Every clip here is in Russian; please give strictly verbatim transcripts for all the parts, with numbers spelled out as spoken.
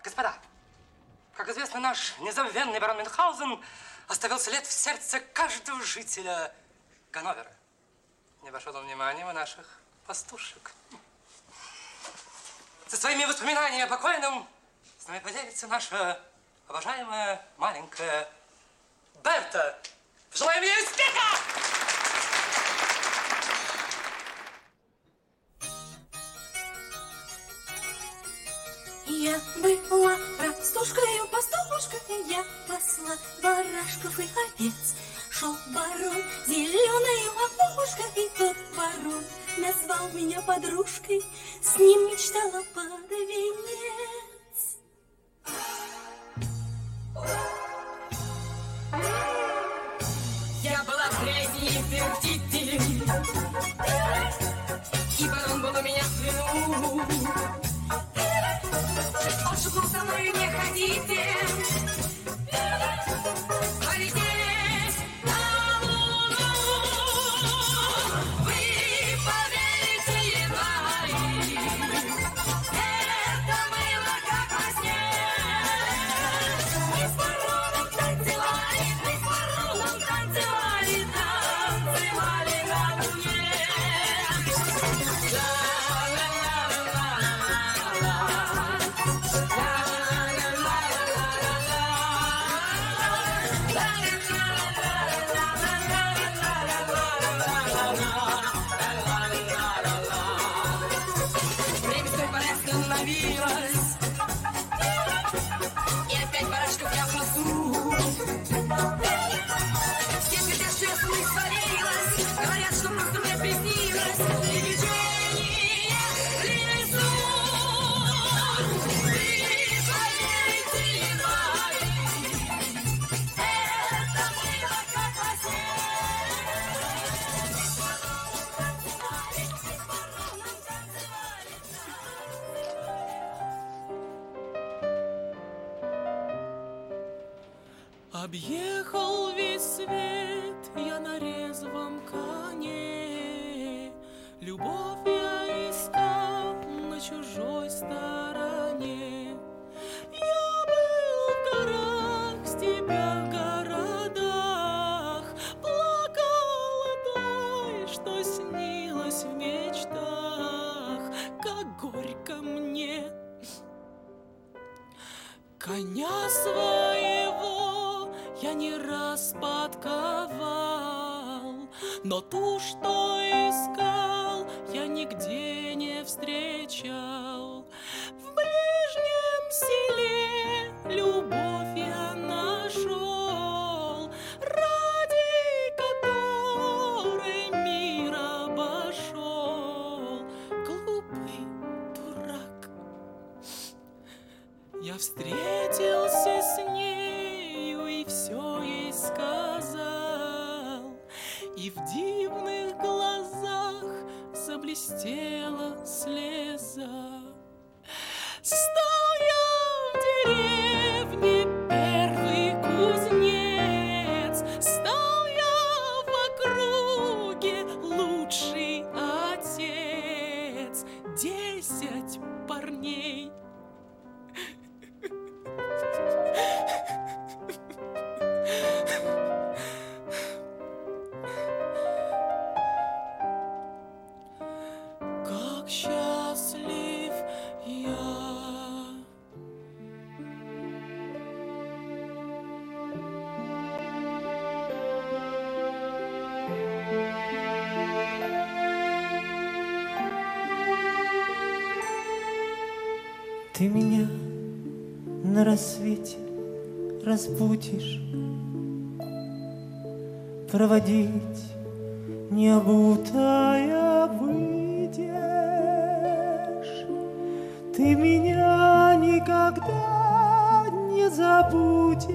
Господа, как известно, наш незабвенный барон Мюнхгаузен оставил след в сердце каждого жителя Ганновера. Не обошел он вниманием наших пастушек. Со своими воспоминаниями о покойном с нами поделится наша обожаемая маленькая Берта. Желаем ей успеха! Я была пастушкою, пастушкой, я пасла барашков и овец. Шел барон зеленою опушкой, и тот барон назвал меня подружкой, с ним мечтала под венец. Я была в грязи и дыртите, и барон был у меня в плену. Он шепнул со мной: не ходите, полететь на луну. Вы поверите едва ли, это было как во сне. Мы с бароном танцевали, мы с бароном танцевали, танцевали на луне. И опять барашков я в носу. Все говорят, что я с ума свалилась, говорят, что просто мне приснилось движение в лесу. Вы поверите едва ли, это было как во сне. Объехал весь свет я на резвом коне, любовь я искал на чужой стороне. Я был в горах, степях, городах, плакал о той, что снилось в мечтах. Как горько мне коня своего я не раз подковал, но ту, что искал, я нигде не встречал. В ближнем селе любовь я нашел, ради которой мир обошел. Глупый дурак, я встретился с нею и все ей сказал, и в дивных глазах заблестела слеза. Стал я в деревне первый кузнец, стал я в округе лучший отец. Десять парней как счастлив я. Ты меня на рассвете разбудишь, проводить необутая выйдешь. Ты меня никогда не забудешь,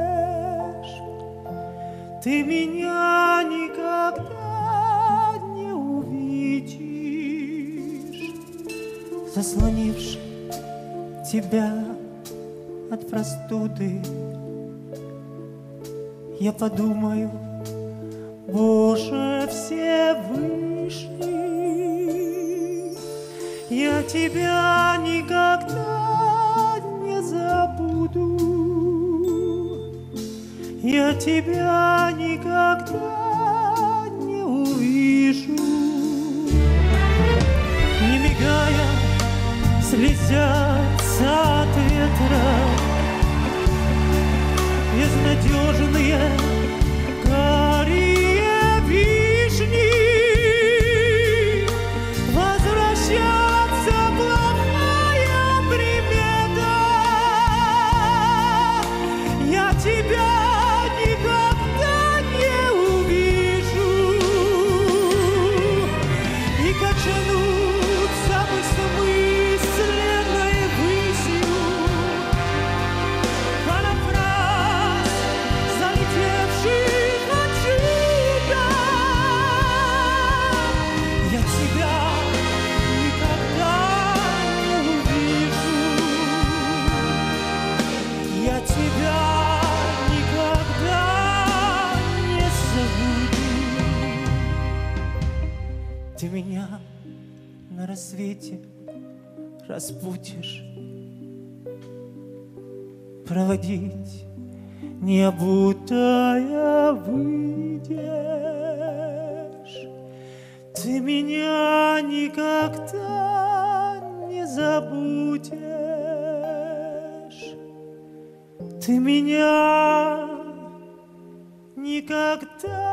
ты меня никогда не увидишь, заслонивши тебя от простуды. Я подумаю: Боже Всевышний, я тебя никогда не забуду. забуду, я тебя никогда не увижу. Не мигая, слезятся от ветра безнадежные карие вишни. Возвращаться плохая примета. Я тебя никогда не увижу. И качнуться мы с мысленной высью. Парафраз залетевших отсюда. Я тебя никогда не увижу. Я тебя никогда не забуду. Ты меня на рассвете разбудишь, проводить необутая выйдешь. Ты меня никогда не забудешь. Ты меня никогда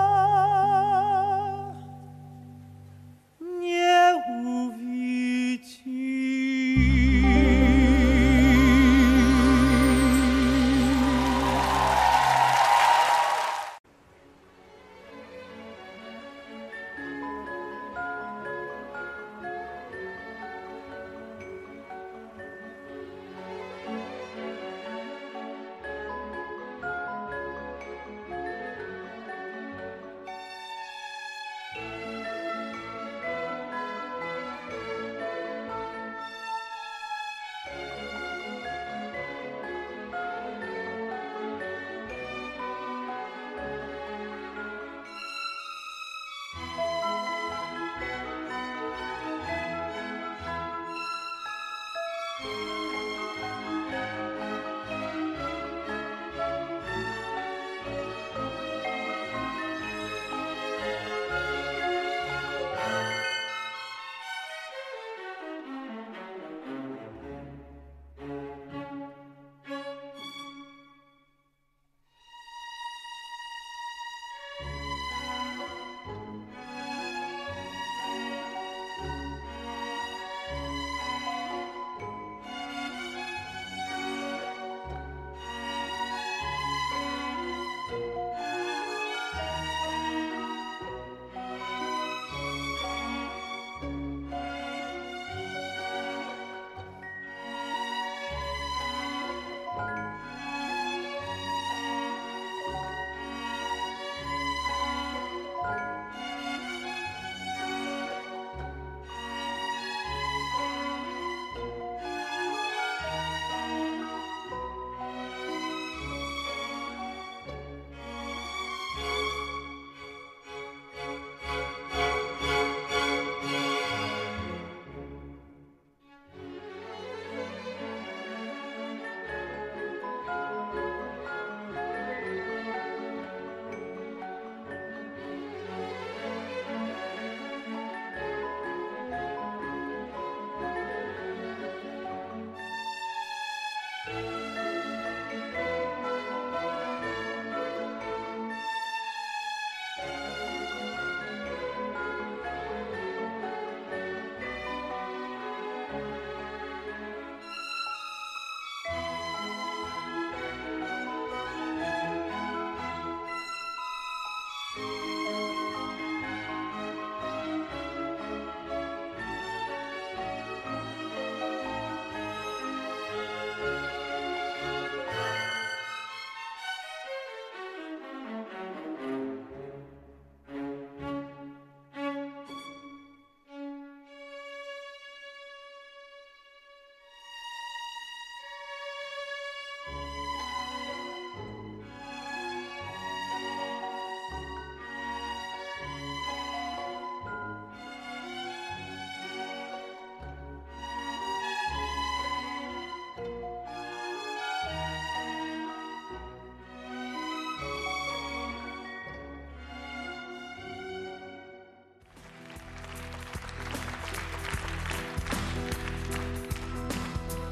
не увидишь.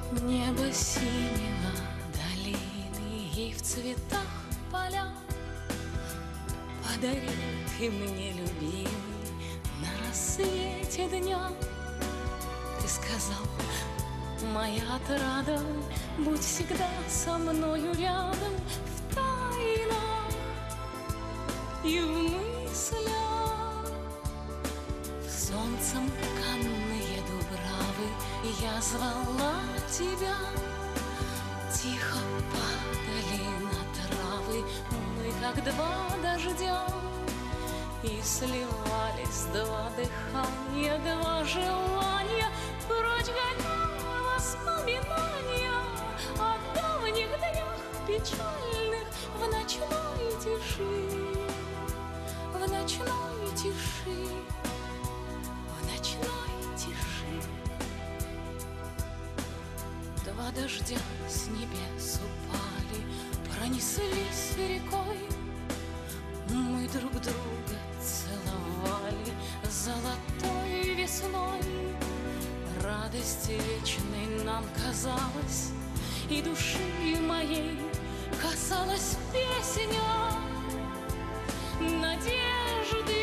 Небо синего, долины и в цветах поля. Подари ты мне, любимый, на рассвете дня. Ты сказал, моя отрада, будь всегда со мною рядом, в тайнах и в мыслях. Солнцем канные дубравы я звала тебя. Тихо падали на травы мы, как два дождя, и сливались два дыхания, два желания. Прочь гоняла воспоминания о давних днях печальных в ночной тиши, в ночной тиши, в ночной тиши. Два дождя с небес упали, пронеслись рекой. Мы друг друга целовали золотой весной. Радость вечной нам казалась, и души моей касалась песня надежды.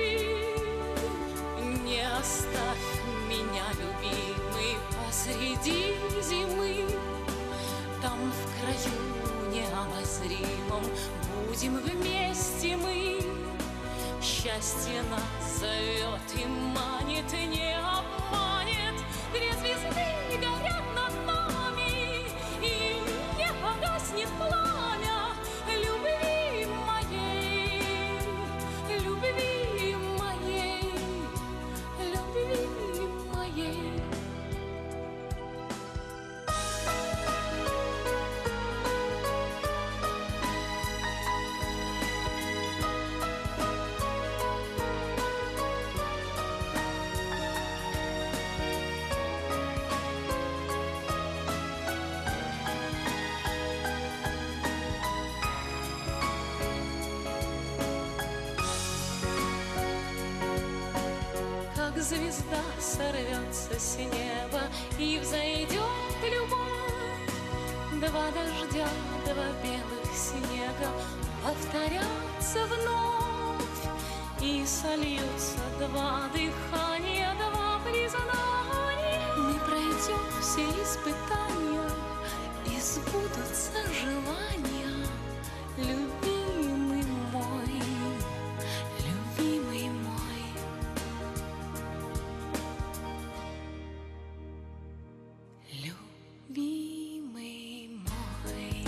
Не оставь меня, любимый, посреди зимы. Там в краю необозримом будем вместе мы. Счастье нас зовет и манит, не обманет, где звезды горят над нами, и не погаснет пламя любви моей, любви моей, любви моей. Звезда сорвется с неба и взойдет любовь. Два дождя, два белых снега повторятся вновь, и сольются два дыхания, два признания. Мы пройдем все испытания, и сбудутся желания, любимый мой, любимый мой. Любимый мой.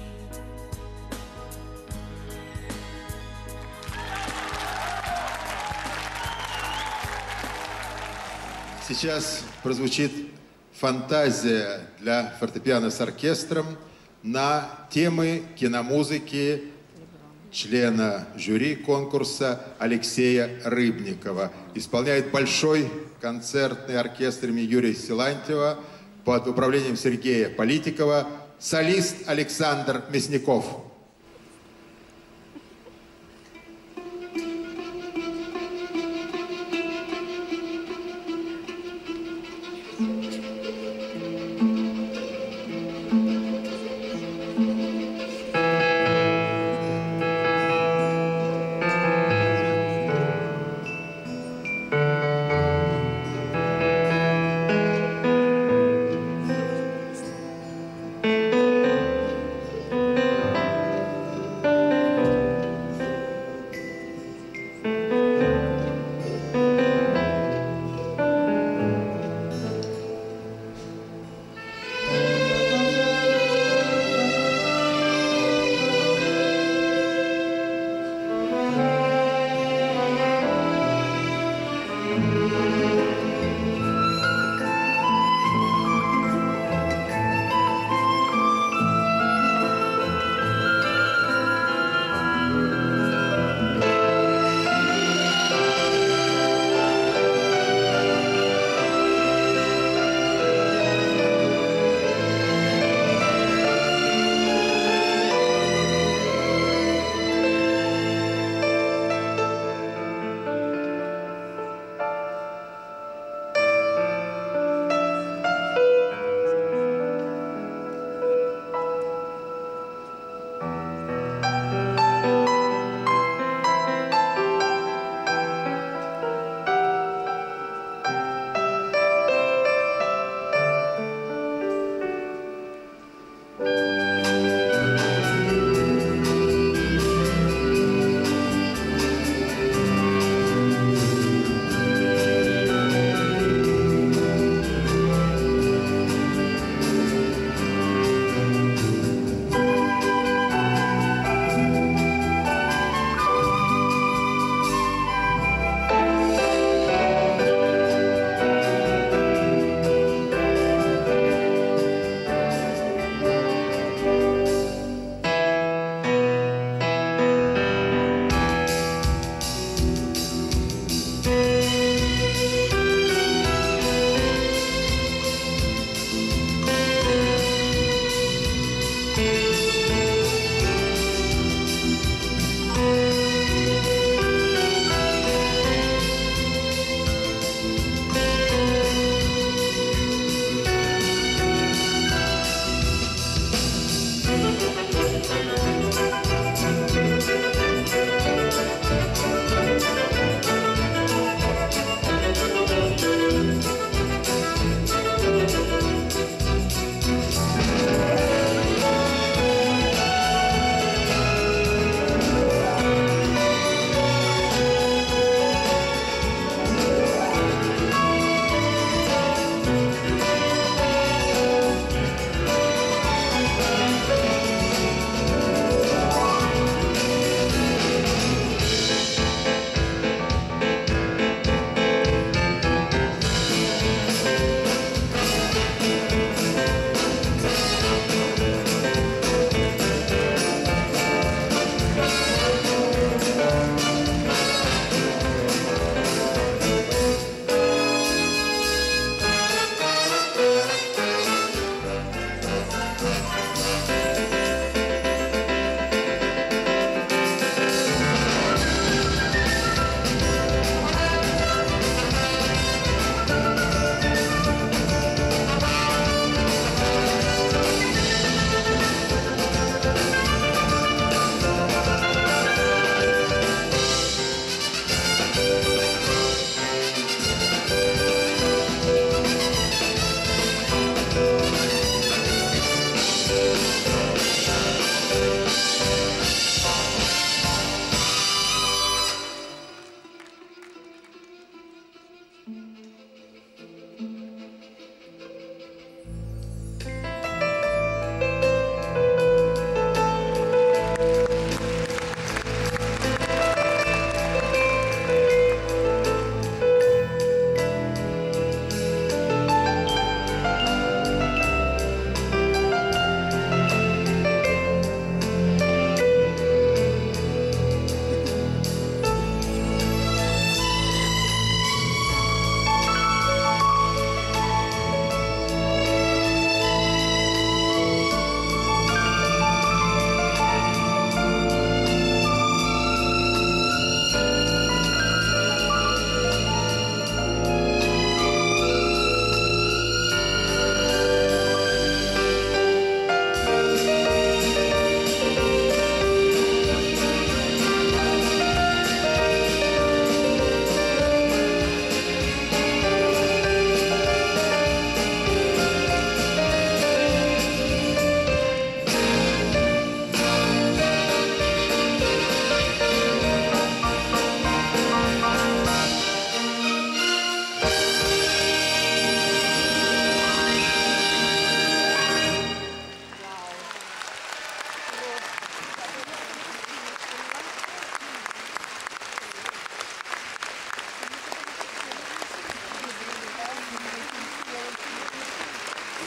Сейчас прозвучит фантазия для фортепиано с оркестром на темы киномузыки члена жюри конкурса Алексея Рыбникова. Исполняет большой концертный оркестр имени Юрия Силантьева под управлением Сергея Политикова солист Александр Мясников. Thank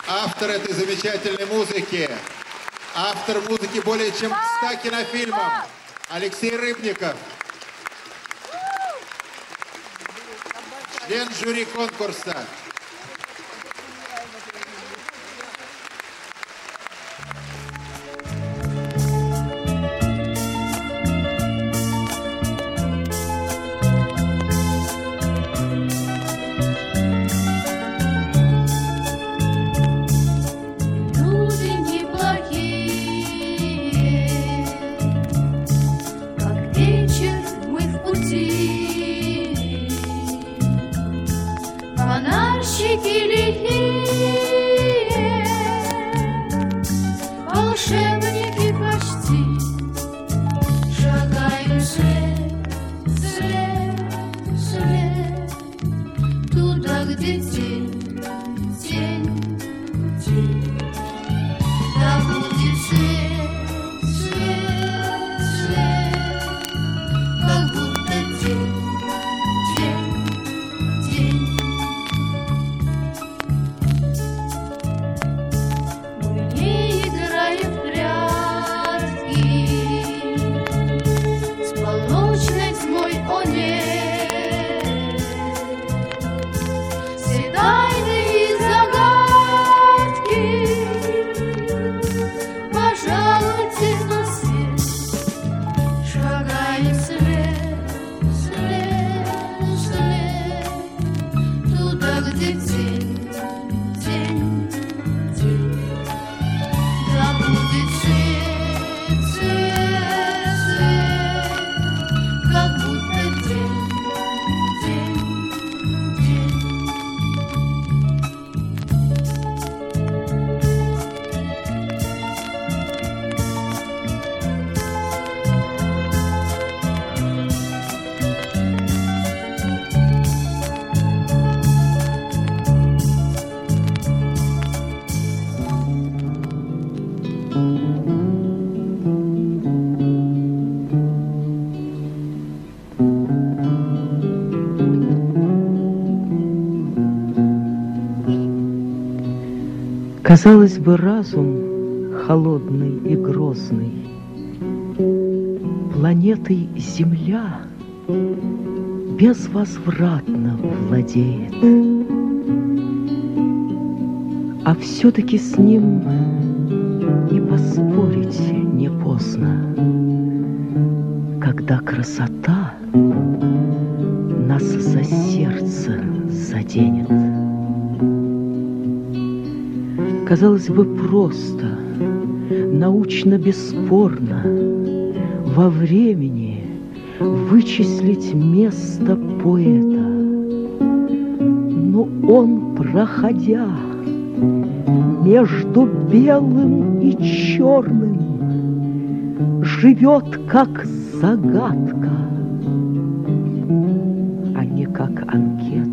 автор этой замечательной музыки, автор музыки более чем к ста кинофильмам, Алексей Рыбников. Член жюри конкурса. Казалось бы, разум холодный и грозный планетой Земля безвозвратно владеет. А все-таки с ним и поспорить не поздно, когда красота нас за сердце заденет. Казалось бы, просто, научно бесспорно во времени вычислить место поэта. Но он, проходя между белым и черным, живет как загадка, а не как анкета.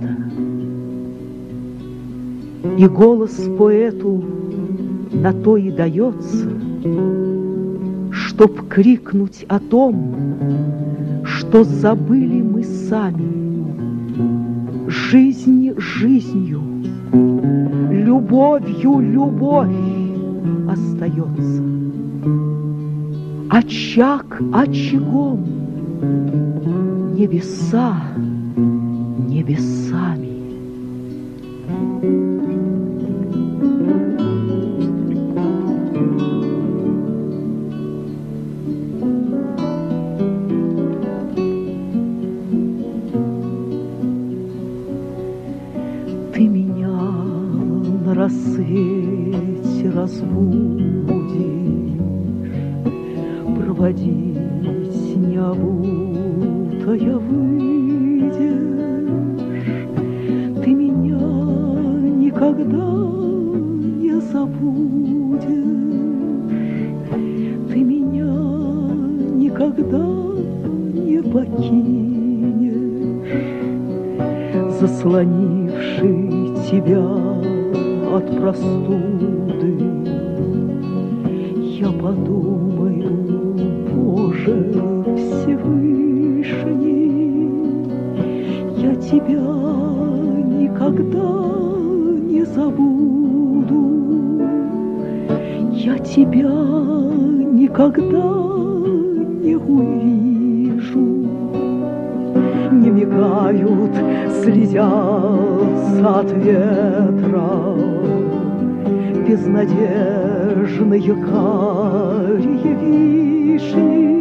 И голос поэту на то и дается, чтоб крикнуть о том, что забыли мы сами. Жизнь жизнью, любовью любовь остается. Очаг очагом, небеса небесами. Ты меня на рассвете разбудишь, проводить не обутая выйдешь. Ты меня никогда не забудешь, ты меня никогда не покинешь, заслонивший тебя от простуды. Я подумаю, Боже Всевышний, я тебя никогда не забуду. Я тебя никогда не увижу. Не мигают, слезятся от ветра безнадежные карие вишни.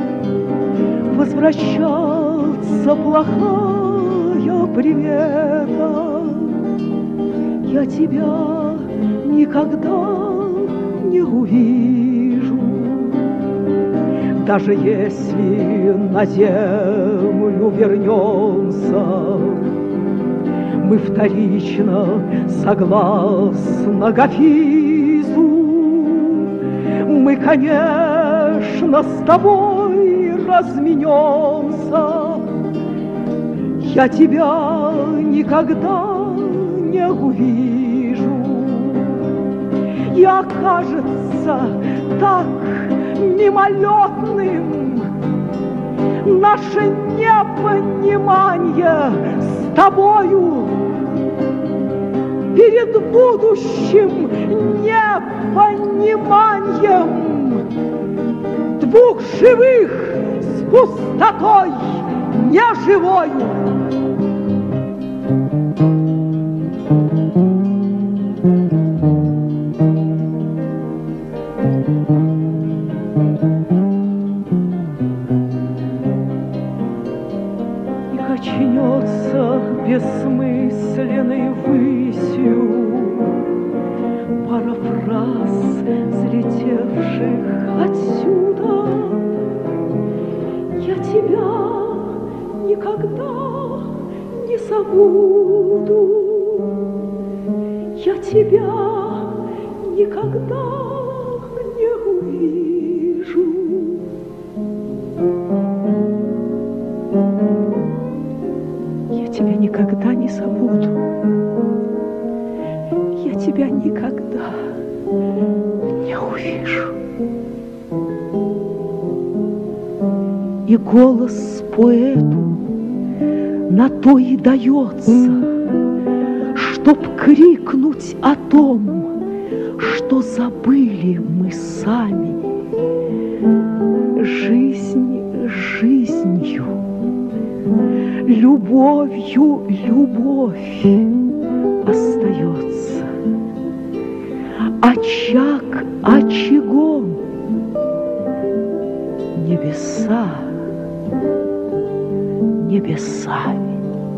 Возвращаться плохая примета. Я тебя никогда не увижу. Даже если на землю вернемся, мы вторично согласно Гафизу. Мы, конечно, с тобой разменемся. Я тебя никогда не увижу. И окажется так мимолетным наше непонимание с тобою перед будущим непониманием двух живых с пустотой неживою. Очнется бессмысленной высью пара фраз, взлетевших отсюда. Я тебя никогда не забуду. Я тебя никогда не увижу. Я тебя никогда не забуду. Я тебя никогда не увижу. И голос поэту на то и дается, чтоб крикнуть о том, что забыли мы сами. Жизнь жизнью, любовью любовь остается, очаг очагом, небеса небесами.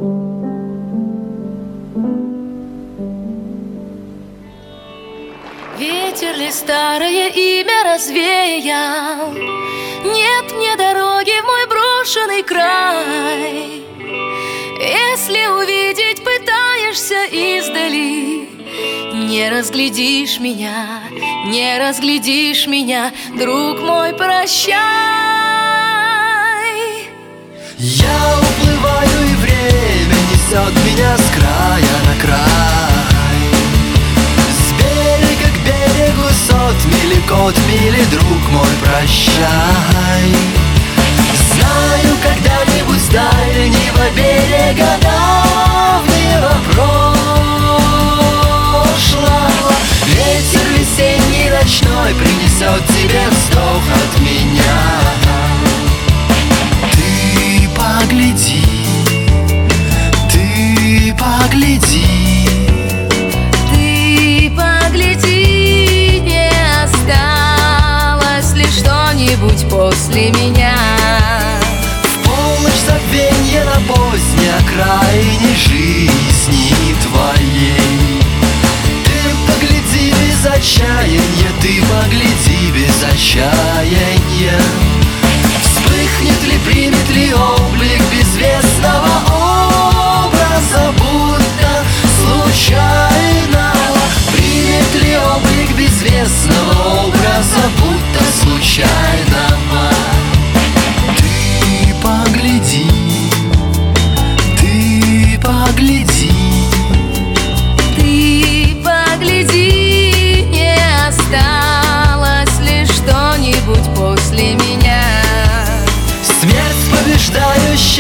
Ветер ли старое имя развеял? Нет мне дороги в мой брошенный край. Если увидеть пытаешься издали, не разглядишь меня, не разглядишь меня, друг мой, прощай. Я уплываю, и время несет меня с края на край. С берега к берегу сот мили, кот мили, друг мой, прощай. Знаю, когда-нибудь с дальнего берега давнего прошлого ветер весенний ночной принесет тебе вздох от меня. Ты погляди, ты погляди, Ты погляди, не осталось ли что-нибудь после меня. забвенье на поздней окраине жизни твоей. Ты погляди без отчаяния, ты погляди без отчаяния. Вспыхнет ли, примет ли облик безвестного образа, будто случайного? Примет ли облик безвестного образа, будто случайного? Погляди, ты погляди, Ты погляди, не осталось ли что-нибудь после меня. смерть побеждающая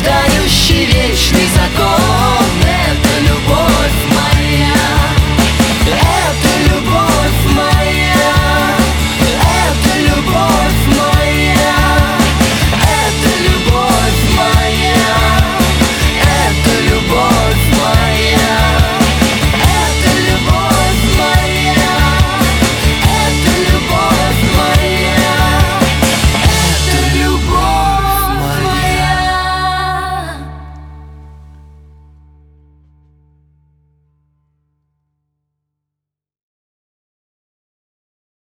мечтаний.